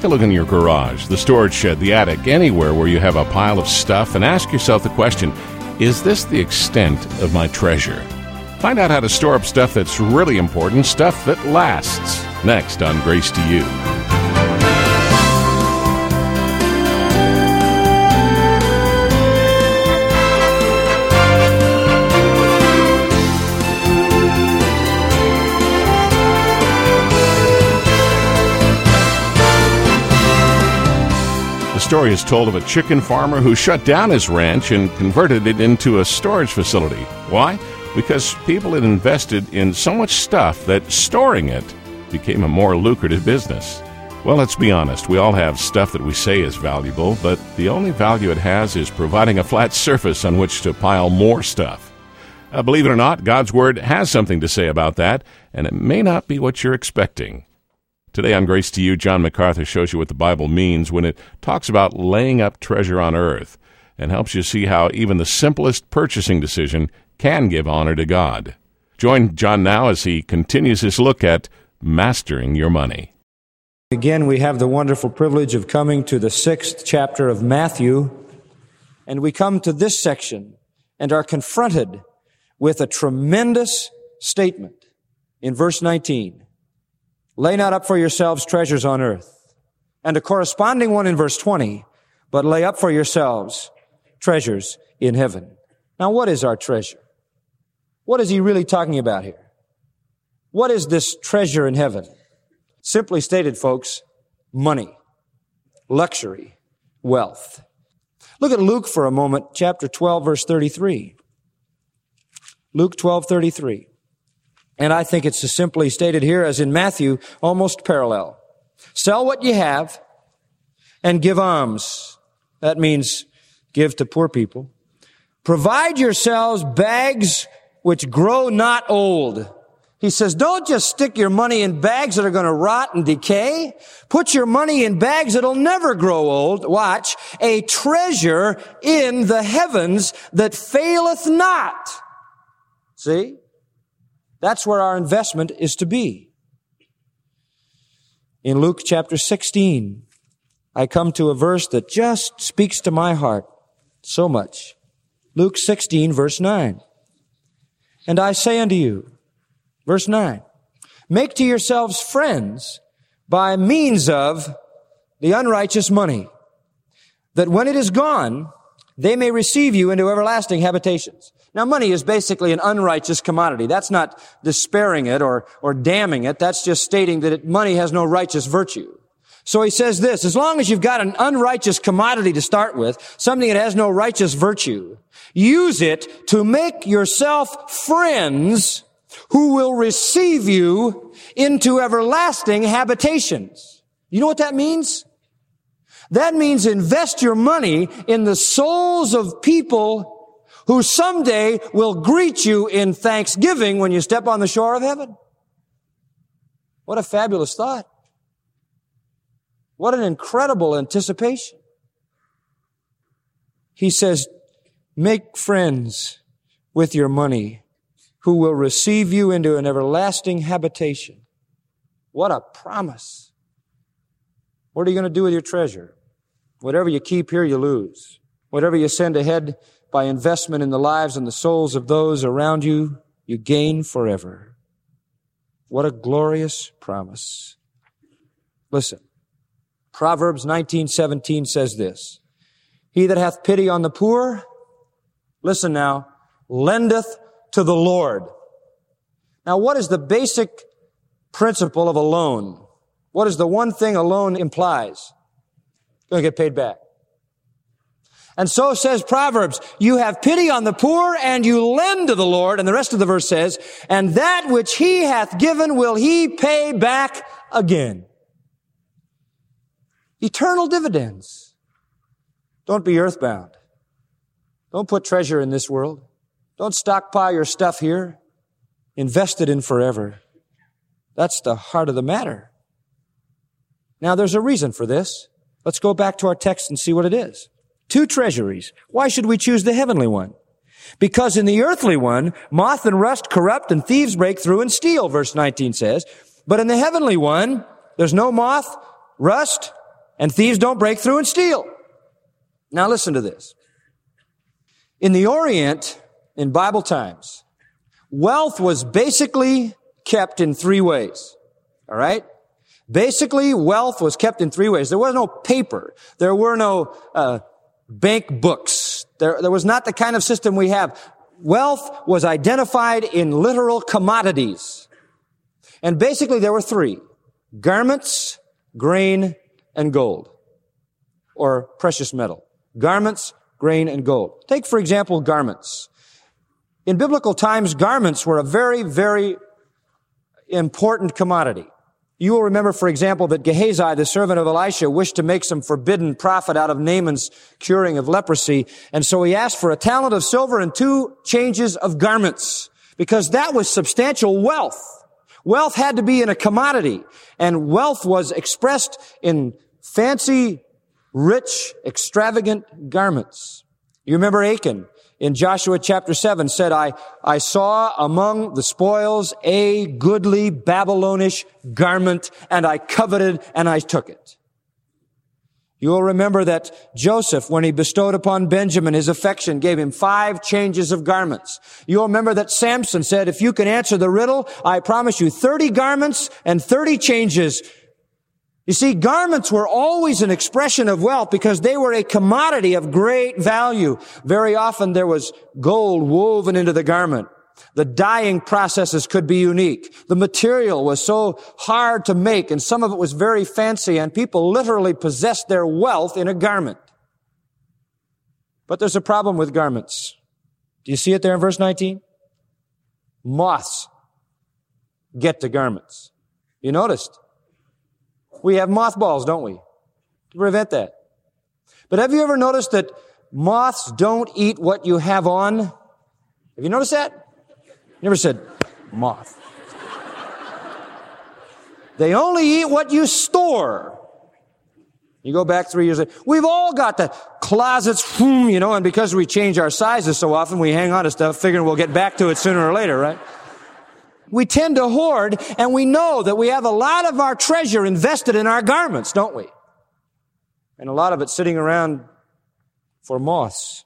Take a look in your garage, the storage shed, the attic, anywhere where you have a pile of stuff, and ask yourself the question, is this the extent of my treasure? Find out how to store up stuff that's really important, stuff that lasts. Next on Grace to You. The story is told of a chicken farmer who shut down his ranch and converted it into a storage facility. Why? Because people had invested in so much stuff that storing it became a more lucrative business. Well, let's be honest. We all have stuff that we say is valuable, but the only value it has is providing a flat surface on which to pile more stuff. Believe it or not, God's Word has something to say about that, and it may not be what you're expecting. Today on Grace to You, John MacArthur shows you what the Bible means when it talks about laying up treasure on earth and helps you see how even the simplest purchasing decision can give honor to God. Join John now as he continues his look at mastering your money. Again, we have the wonderful privilege of coming to the 6th chapter of Matthew, and we come to this section and are confronted with a tremendous statement in verse 19. Lay not up for yourselves treasures on earth. And a corresponding one in verse 20, but lay up for yourselves treasures in heaven. Now, what is our treasure? What is he really talking about here? What is this treasure in heaven? Simply stated, folks, money, luxury, wealth. Look at Luke for a moment, chapter 12, verse 33. Luke 12:33. And I think it's as simply stated here as in Matthew, almost parallel. Sell what you have and give alms. That means give to poor people. Provide yourselves bags which grow not old. He says, don't just stick your money in bags that are going to rot and decay. Put your money in bags that'll never grow old. Watch, a treasure in the heavens that faileth not. See? That's where our investment is to be. In Luke chapter 16, I come to a verse that just speaks to my heart so much. Luke 16, verse 9. And I say unto you, verse 9, make to yourselves friends by means of the unrighteous money, that when it is gone, they may receive you into everlasting habitations. Now, money is basically an unrighteous commodity. That's not despairing it or damning it. That's just stating that money has no righteous virtue. So he says this, as long as you've got an unrighteous commodity to start with, something that has no righteous virtue, use it to make yourself friends who will receive you into everlasting habitations. You know what that means? That means invest your money in the souls of people who someday will greet you in thanksgiving when you step on the shore of heaven. What a fabulous thought. What an incredible anticipation. He says, make friends with your money who will receive you into an everlasting habitation. What a promise. What are you going to do with your treasure? Whatever you keep here, you lose. Whatever you send ahead by investment in the lives and the souls of those around you, you gain forever. What a glorious promise. Listen, Proverbs 19:17 says this, he that hath pity on the poor, listen now, lendeth to the Lord. Now, what is the basic principle of a loan? What is the one thing a loan implies? Going to get paid back. And so says Proverbs, you have pity on the poor and you lend to the Lord. And the rest of the verse says, and that which he hath given will he pay back again. Eternal dividends. Don't be earthbound. Don't put treasure in this world. Don't stockpile your stuff here. Invest it in forever. That's the heart of the matter. Now, there's a reason for this. Let's go back to our text and see what it is. 2 treasuries. Why should we choose the heavenly one? Because in the earthly one, moth and rust corrupt and thieves break through and steal, verse 19 says. But in the heavenly one, there's no moth, rust, and thieves don't break through and steal. Now listen to this. In the Orient, in Bible times, wealth was basically kept in three ways. All right? Basically, wealth was kept in three ways. There was no paper. There were no bank books. There was not the kind of system we have. Wealth was identified in literal commodities. And basically there were three: garments, grain, and gold. Or precious metal. Garments, grain, and gold. Take, for example, garments. In biblical times, garments were a very, very important commodity. You will remember, for example, that Gehazi, the servant of Elisha, wished to make some forbidden profit out of Naaman's curing of leprosy. And so he asked for a talent of silver and 2 changes of garments, because that was substantial wealth. Wealth had to be in a commodity, and wealth was expressed in fancy, rich, extravagant garments. You remember Achan in Joshua chapter 7 said, I saw among the spoils a goodly Babylonish garment, and I coveted and I took it. You'll remember that Joseph, when he bestowed upon Benjamin his affection, gave him 5 changes of garments. You'll remember that Samson said, if you can answer the riddle, I promise you 30 garments and 30 changes. You see, garments were always an expression of wealth because they were a commodity of great value. Very often there was gold woven into the garment. The dyeing processes could be unique. The material was so hard to make, and some of it was very fancy, and people literally possessed their wealth in a garment. But there's a problem with garments. Do you see it there in verse 19? Moths get to garments. You noticed? We have mothballs, don't we? To prevent that. But have you ever noticed that moths don't eat what you have on? Have you noticed that? You never said, moth. They only eat what you store. You go back 3 years later. We've all got the closets, and because we change our sizes so often, we hang on to stuff figuring we'll get back to it sooner or later, right? We tend to hoard, and we know that we have a lot of our treasure invested in our garments, don't we? And a lot of it sitting around for moths.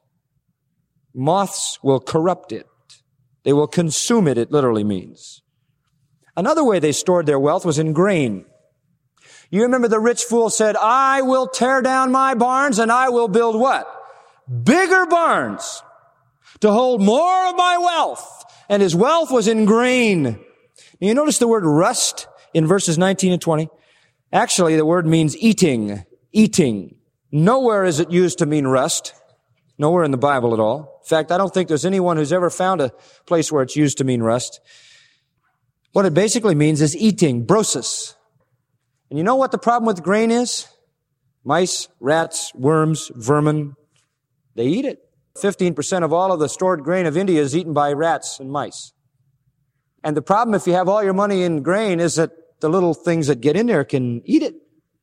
Moths will corrupt it. They will consume it, it literally means. Another way they stored their wealth was in grain. You remember the rich fool said, I will tear down my barns and I will build what? Bigger barns to hold more of my wealth. And his wealth was in grain. You notice the word rust in verses 19 and 20? Actually, the word means eating. Eating. Nowhere is it used to mean rust. Nowhere in the Bible at all. In fact, I don't think there's anyone who's ever found a place where it's used to mean rust. What it basically means is eating, brosis. And you know what the problem with grain is? Mice, rats, worms, vermin, they eat it. 15% of all of the stored grain of India is eaten by rats and mice. And the problem if you have all your money in grain is that the little things that get in there can eat it.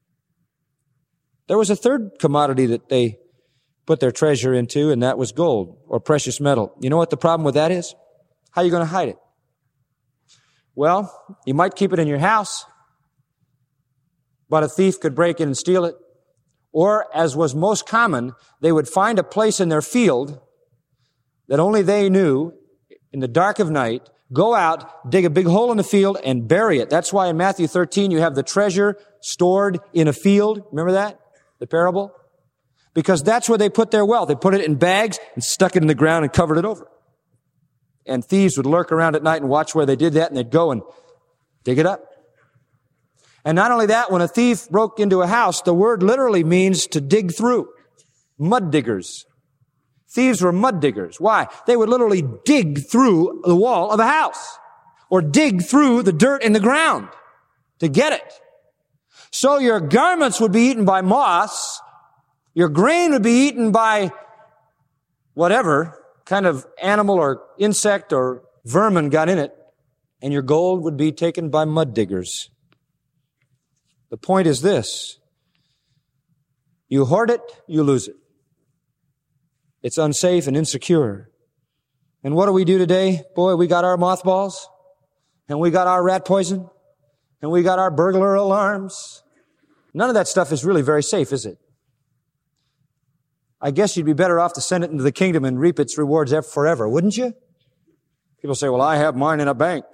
There was a third commodity that they put their treasure into, and that was gold or precious metal. You know what the problem with that is? How are you going to hide it? Well, you might keep it in your house, but a thief could break in and steal it. Or, as was most common, they would find a place in their field that only they knew in the dark of night, go out, dig a big hole in the field, and bury it. That's why in Matthew 13 you have the treasure stored in a field. Remember that? The parable? Because that's where they put their wealth. They put it in bags and stuck it in the ground and covered it over. And thieves would lurk around at night and watch where they did that, and they'd go and dig it up. And not only that, when a thief broke into a house, the word literally means to dig through. Mud diggers. Thieves were mud diggers. Why? They would literally dig through the wall of a house or dig through the dirt in the ground to get it. So your garments would be eaten by moths. Your grain would be eaten by whatever kind of animal or insect or vermin got in it. And your gold would be taken by mud diggers. The point is this. You hoard it, you lose it. It's unsafe and insecure. And what do we do today? Boy, we got our mothballs, and we got our rat poison, and we got our burglar alarms, None of that stuff is really very safe, is it? I guess you'd be better off to send it into the kingdom and reap its rewards forever, wouldn't you? People say, well, I have mine in a bank.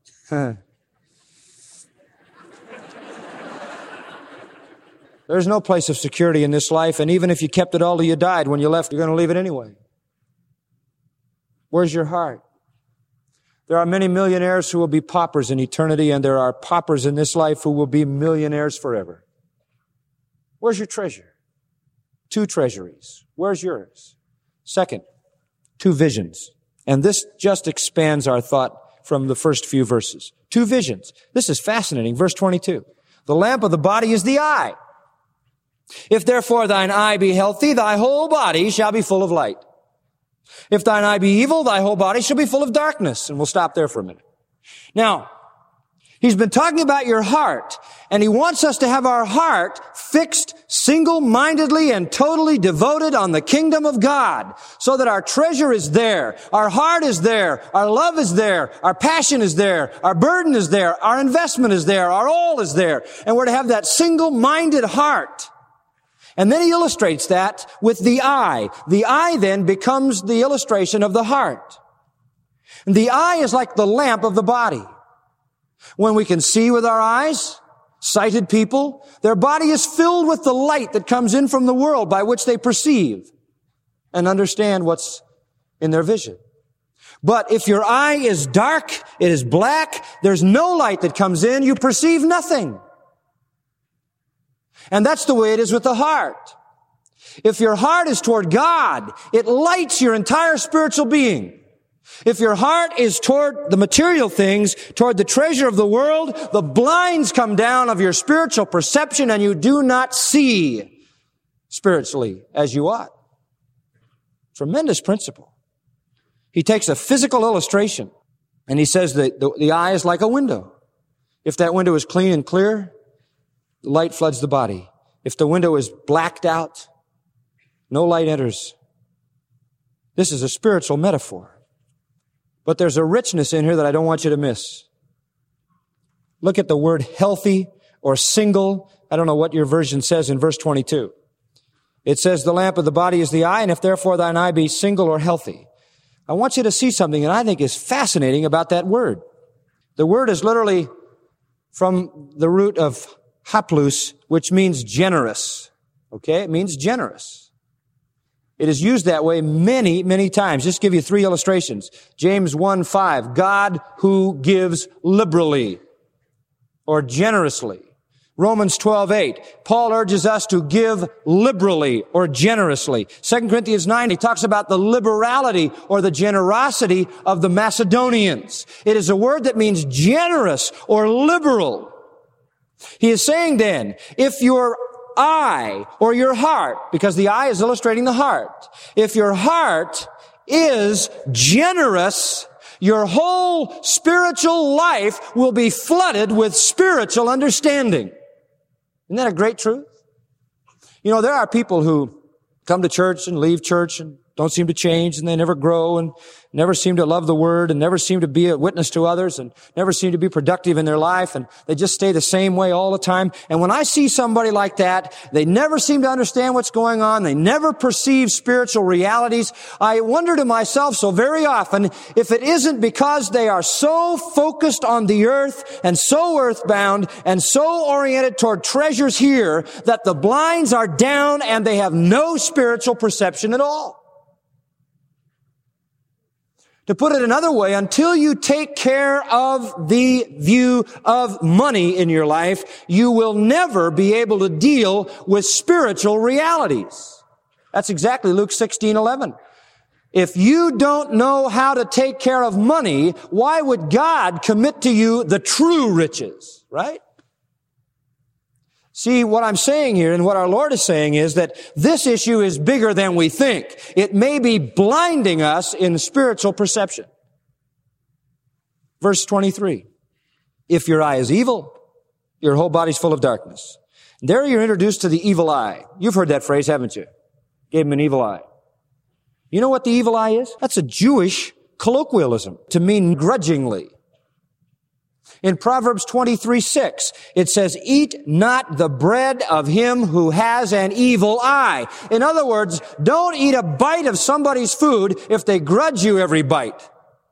There's no place of security in this life, and even if you kept it all till you died, when you left, you're going to leave it anyway. Where's your heart? There are many millionaires who will be paupers in eternity, and there are paupers in this life who will be millionaires forever. Where's your treasure? 2 treasuries. Where's yours? Second, 2 visions. And this just expands our thought from the first few verses. 2 visions. This is fascinating. Verse 22. The lamp of the body is the eye. If therefore thine eye be healthy, thy whole body shall be full of light. If thine eye be evil, thy whole body shall be full of darkness. And we'll stop there for a minute. Now, he's been talking about your heart, and he wants us to have our heart fixed single-mindedly and totally devoted on the kingdom of God, so that our treasure is there, our heart is there, our love is there, our passion is there, our burden is there, our investment is there, our all is there, and we're to have that single-minded heart. And then he illustrates that with the eye. The eye then becomes the illustration of the heart. And the eye is like the lamp of the body. When we can see with our eyes, sighted people, their body is filled with the light that comes in from the world by which they perceive and understand what's in their vision. But if your eye is dark, it is black, there's no light that comes in, you perceive nothing. And that's the way it is with the heart. If your heart is toward God, it lights your entire spiritual being. If your heart is toward the material things, toward the treasure of the world, the blinds come down of your spiritual perception and you do not see spiritually as you ought. Tremendous principle. He takes a physical illustration and he says that the eye is like a window. If that window is clean and clear, the light floods the body. If the window is blacked out, no light enters. This is a spiritual metaphor. But there's a richness in here that I don't want you to miss. Look at the word healthy or single. I don't know what your version says in verse 22. It says, the lamp of the body is the eye, and if therefore thine eye be single or healthy. I want you to see something that I think is fascinating about that word. The word is literally from the root of haplus, which means generous. Okay? It means generous. It is used that way many, many times. Just give you 3 illustrations. James 1:5, God who gives liberally or generously. Romans 12:8, Paul urges us to give liberally or generously. 2 Corinthians 9, he talks about the liberality or the generosity of the Macedonians. It is a word that means generous or liberal. He is saying then, if your eye or your heart, because the eye is illustrating the heart, if your heart is generous, your whole spiritual life will be flooded with spiritual understanding. Isn't that a great truth? You know, there are people who come to church and leave church and don't seem to change, and they never grow and never seem to love the Word and never seem to be a witness to others and never seem to be productive in their life, and they just stay the same way all the time. And when I see somebody like that, they never seem to understand what's going on. They never perceive spiritual realities. I wonder to myself so very often if it isn't because they are so focused on the earth and so earthbound and so oriented toward treasures here that the blinds are down and they have no spiritual perception at all. To put it another way, until you take care of the view of money in your life, you will never be able to deal with spiritual realities. That's exactly Luke 16:11. If you don't know how to take care of money, why would God commit to you the true riches, right? See, what I'm saying here and what our Lord is saying is that this issue is bigger than we think. It may be blinding us in spiritual perception. Verse 23. If your eye is evil, your whole body's full of darkness. There you're introduced to the evil eye. You've heard that phrase, haven't you? Gave him an evil eye. You know what the evil eye is? That's a Jewish colloquialism to mean grudgingly. In Proverbs 23:6, it says, "Eat not the bread of him who has an evil eye." In other words, don't eat a bite of somebody's food if they grudge you every bite.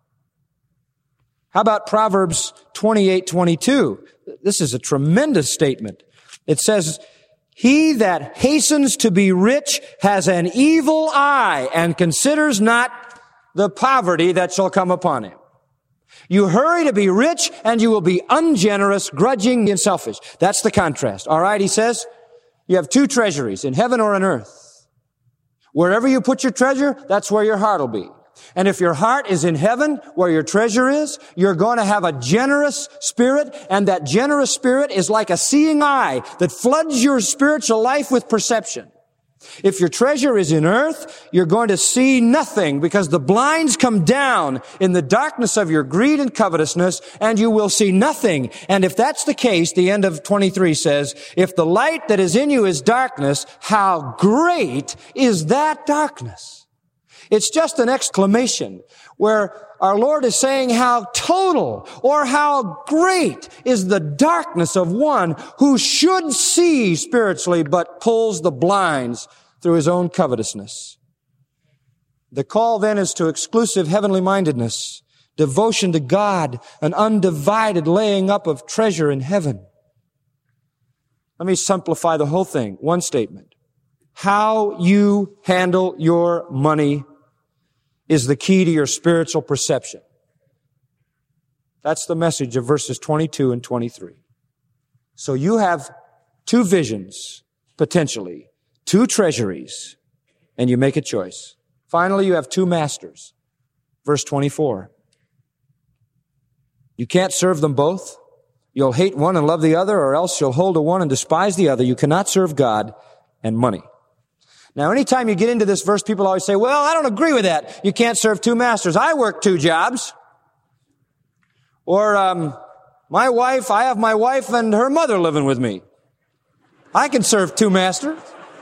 How about Proverbs 28:22? This is a tremendous statement. It says, "He that hastens to be rich has an evil eye and considers not the poverty that shall come upon him." You hurry to be rich and you will be ungenerous, grudging, and selfish. That's the contrast. All right, he says, you have two treasuries, in heaven or on earth. Wherever you put your treasure, that's where your heart will be. And if your heart is in heaven, where your treasure is, you're going to have a generous spirit, and that generous spirit is like a seeing eye that floods your spiritual life with perception. If your treasure is in earth, you're going to see nothing because the blinds come down in the darkness of your greed and covetousness, and you will see nothing. And if that's the case, the end of 23 says, if the light that is in you is darkness, how great is that darkness? It's just an exclamation where our Lord is saying how total or how great is the darkness of one who should see spiritually but pulls the blinds through his own covetousness. The call then is to exclusive heavenly mindedness, devotion to God, an undivided laying up of treasure in heaven. Let me simplify the whole thing. One statement. How you handle your money is the key to your spiritual perception. That's the message of verses 22 and 23. So you have two visions, potentially, two treasuries, and you make a choice. Finally, you have two masters. Verse 24. You can't serve them both. You'll hate one and love the other, or else you'll hold to one and despise the other. You cannot serve God and money. Now, anytime you get into this verse, people always say, well, I don't agree with that. You can't serve two masters. I work two jobs. Or, I have my wife and her mother living with me. I can serve two masters.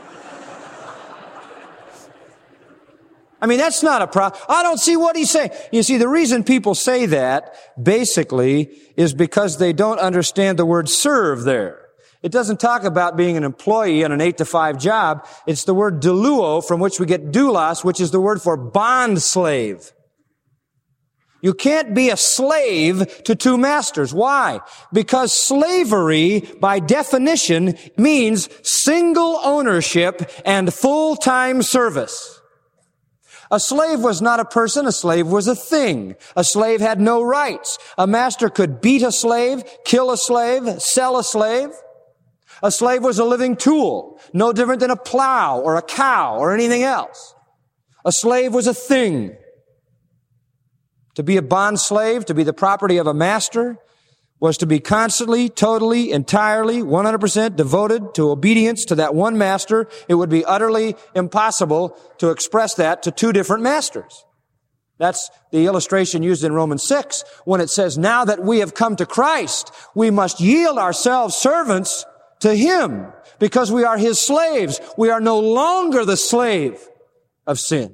I mean, that's not a problem. I don't see what he's saying. You see, the reason people say that, basically, is because they don't understand the word serve there. It doesn't talk about being an employee on an 8-to-5 job. It's the word doulo, from which we get doulos, which is the word for bond slave. You can't be a slave to two masters. Why? Because slavery, by definition, means single ownership and full-time service. A slave was not a person. A slave was a thing. A slave had no rights. A master could beat a slave, kill a slave, sell a slave. A slave was a living tool, no different than a plow or a cow or anything else. A slave was a thing. To be a bond slave, to be the property of a master, was to be constantly, totally, entirely, 100% devoted to obedience to that one master. It would be utterly impossible to express that to two different masters. That's the illustration used in Romans 6 when it says, now that we have come to Christ, we must yield ourselves servants to Him because we are His slaves. We are no longer the slave of sin.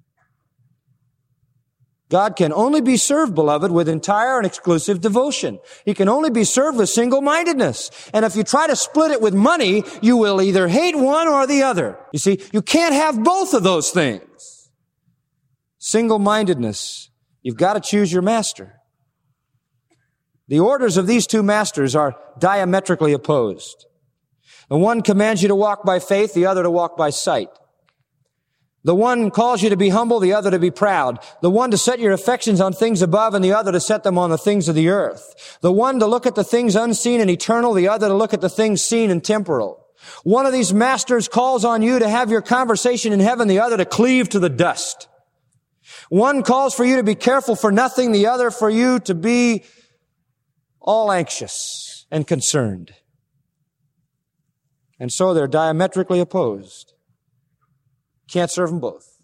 God can only be served, beloved, with entire and exclusive devotion. He can only be served with single-mindedness. And if you try to split it with money, you will either hate one or the other. You see, you can't have both of those things. Single-mindedness. You've got to choose your master. The orders of these two masters are diametrically opposed. The one commands you to walk by faith, the other to walk by sight. The one calls you to be humble, the other to be proud. The one to set your affections on things above, and the other to set them on the things of the earth. The one to look at the things unseen and eternal, the other to look at the things seen and temporal. One of these masters calls on you to have your conversation in heaven, the other to cleave to the dust. One calls for you to be careful for nothing, the other for you to be all anxious and concerned. And so they're diametrically opposed. Can't serve them both.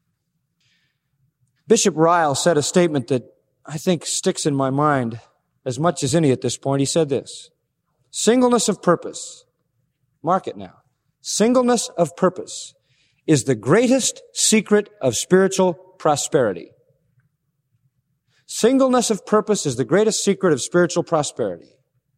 Bishop Ryle said a statement that I think sticks in my mind as much as any at this point. He said this, singleness of purpose, mark it now, singleness of purpose is the greatest secret of spiritual prosperity. Singleness of purpose is the greatest secret of spiritual prosperity.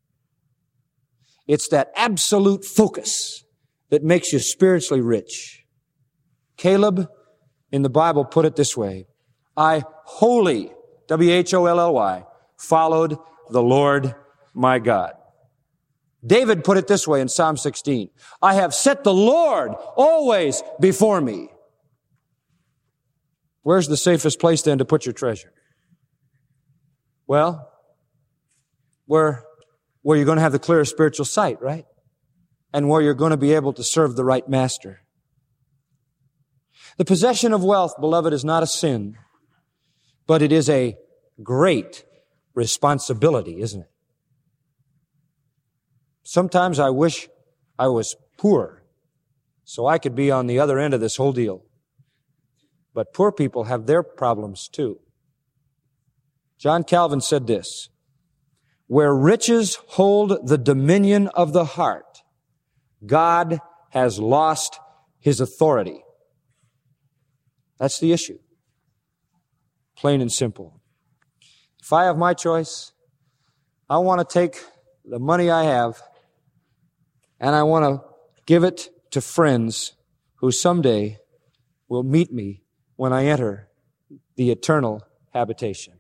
It's that absolute focus that makes you spiritually rich. Caleb in the Bible put it this way: I wholly, W-H-O-L-L-Y, followed the Lord my God. David put it this way in Psalm 16: I have set the Lord always before me. Where's the safest place then to put your treasure? Well, where you're going to have the clearest spiritual sight, right? And where you're going to be able to serve the right master. The possession of wealth, beloved, is not a sin, but it is a great responsibility, isn't it? Sometimes I wish I was poor so I could be on the other end of this whole deal. But poor people have their problems too. John Calvin said this: where riches hold the dominion of the heart, God has lost His authority. That's the issue. Plain and simple. If I have my choice, I want to take the money I have and I want to give it to friends who someday will meet me when I enter the eternal habitation.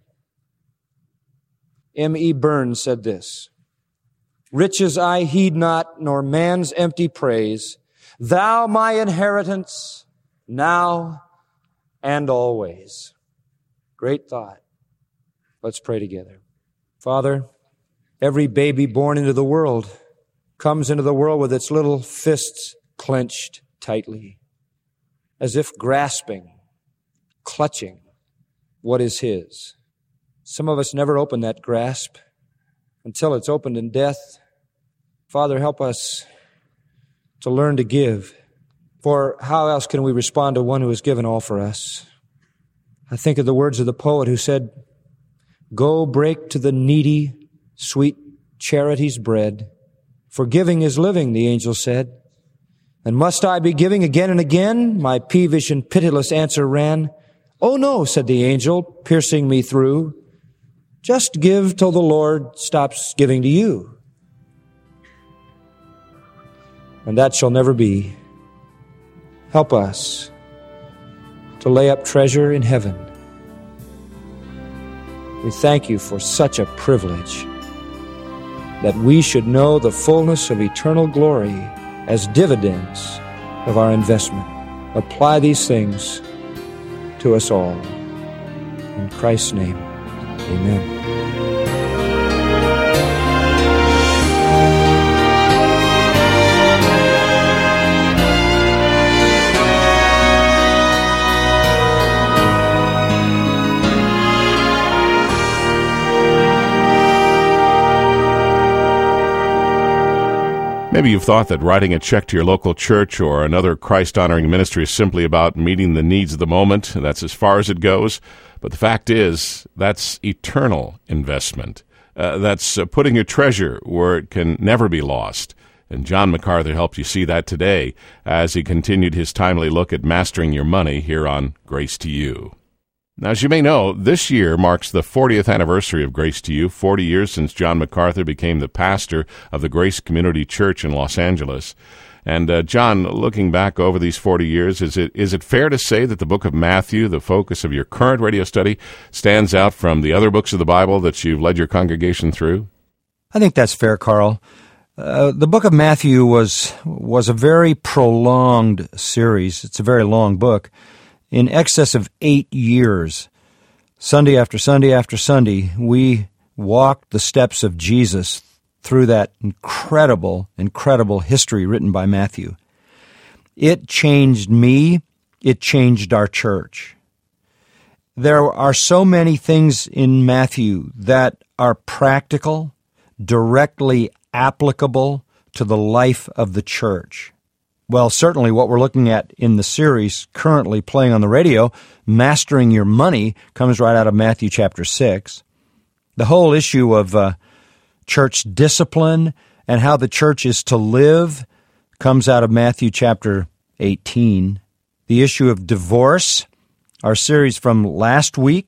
M.E. Burns said this: riches I heed not, nor man's empty praise. Thou my inheritance, now and always. Great thought. Let's pray together. Father, every baby born into the world comes into the world with its little fists clenched tightly, as if grasping, clutching what is his. Some of us never open that grasp until it's opened in death. Father, help us to learn to give, for how else can we respond to one who has given all for us? I think of the words of the poet who said, go break to the needy sweet charity's bread, for giving is living, the angel said. And must I be giving again and again? My peevish and pitiless answer ran. Oh no, said the angel, piercing me through. Just give till the Lord stops giving to you. And that shall never be. Help us to lay up treasure in heaven. We thank you for such a privilege that we should know the fullness of eternal glory as dividends of our investment. Apply these things to us all. In Christ's name, amen. Maybe you've thought that writing a check to your local church or another Christ-honoring ministry is simply about meeting the needs of the moment. That's as far as it goes. But the fact is, that's eternal investment. That's putting your treasure where it can never be lost. And John MacArthur helped you see that today as he continued his timely look at mastering your money here on Grace to You. Now, as you may know, this year marks the 40th anniversary of Grace to You, 40 years since John MacArthur became the pastor of the Grace Community Church in Los Angeles. And John, looking back over these 40 years, is it fair to say that the book of Matthew, the focus of your current radio study, stands out from the other books of the Bible that you've led your congregation through? I think that's fair, Carl. The book of Matthew was a very prolonged series. It's a very long book. In excess of 8 years, Sunday after Sunday after Sunday, we walked the steps of Jesus through that incredible history written by Matthew. It changed me. It changed our church. There are so many things in Matthew that are practical, directly applicable to the life of the church. Well, certainly what we're looking at in the series currently playing on the radio, Mastering Your Money, comes right out of Matthew chapter 6. The whole issue of church discipline and how the church is to live comes out of Matthew chapter 18. The issue of divorce, our series from last week,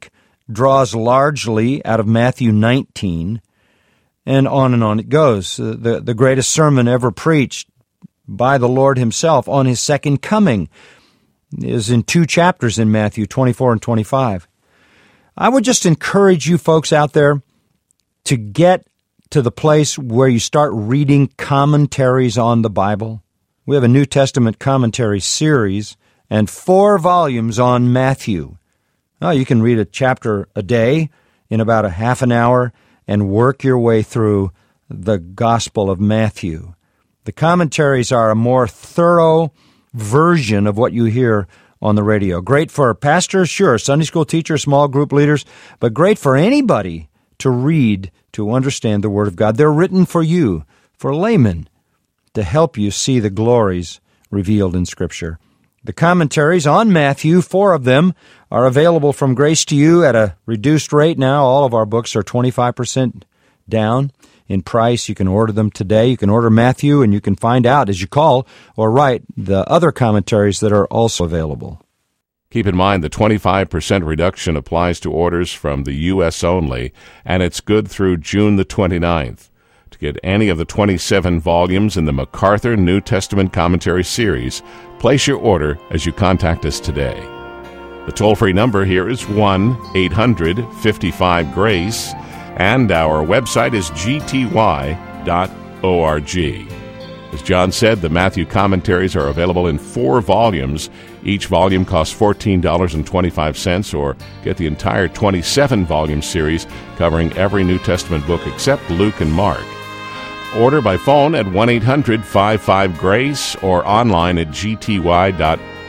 draws largely out of Matthew 19, and on it goes. The greatest sermon ever preached by the Lord himself on his second coming is in 2 chapters in Matthew, 24 and 25. I would just encourage you folks out there to get to the place where you start reading commentaries on the Bible. We have a New Testament commentary series and 4 volumes on Matthew. Oh, you can read a chapter a day in about a half an hour and work your way through the Gospel of Matthew. The commentaries are a more thorough version of what you hear on the radio. Great for pastors, sure, Sunday school teachers, small group leaders, but great for anybody to read, to understand the Word of God. They're written for you, for laymen, to help you see the glories revealed in Scripture. The commentaries on Matthew, 4 of them, are available from Grace to You at a reduced rate now. All of our books are 25% down in price. You can order them today. You can order Matthew, and you can find out as you call or write the other commentaries that are also available. Keep in mind the 25% reduction applies to orders from the U.S. only, and it's good through June the 29th. To get any of the 27 volumes in the MacArthur New Testament Commentary Series, place your order as you contact us today. The toll-free number here is 1-800-55-GRACE, and our website is gty.org. As John said, the Matthew commentaries are available in 4 volumes. Each volume costs $14.25, or get the entire 27-volume series covering every New Testament book except Luke and Mark. Order by phone at 1-800-55-GRACE or online at gty.org.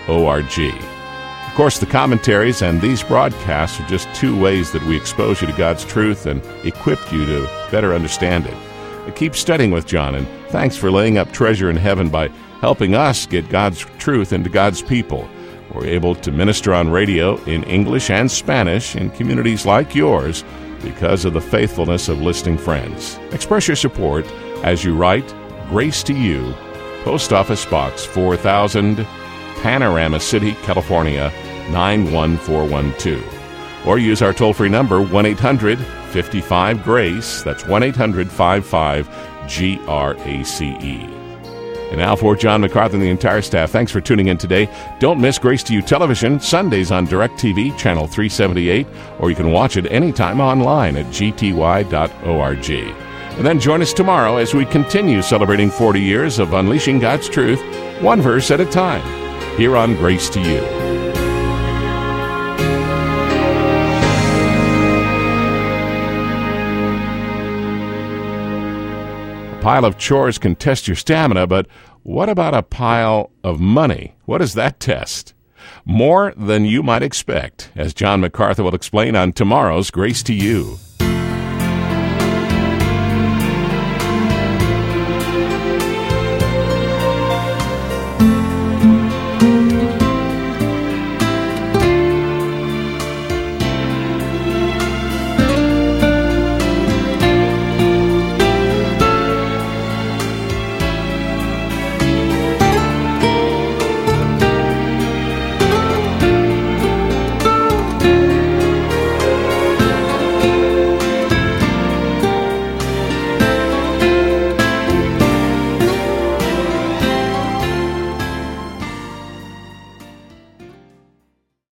Of course, the commentaries and these broadcasts are just 2 ways that we expose you to God's truth and equip you to better understand it. Keep studying with John, and thanks for laying up treasure in heaven by helping us get God's truth into God's people. We're able to minister on radio in English and Spanish in communities like yours because of the faithfulness of listening friends. Express your support as you write Grace to You, Post Office Box 4000, Panorama City, California, 91412. Or use our toll-free number, 1-800-55-GRACE. That's 1-800-55-GRACE. And now for John MacArthur and the entire staff, thanks for tuning in today. Don't miss Grace to You Television, Sundays on DirecTV, Channel 378, or you can watch it anytime online at gty.org. And then join us tomorrow as we continue celebrating 40 years of unleashing God's truth, one verse at a time, here on Grace to You. A pile of chores can test your stamina, but what about a pile of money? What does that test? More than you might expect, as John MacArthur will explain on tomorrow's Grace to You.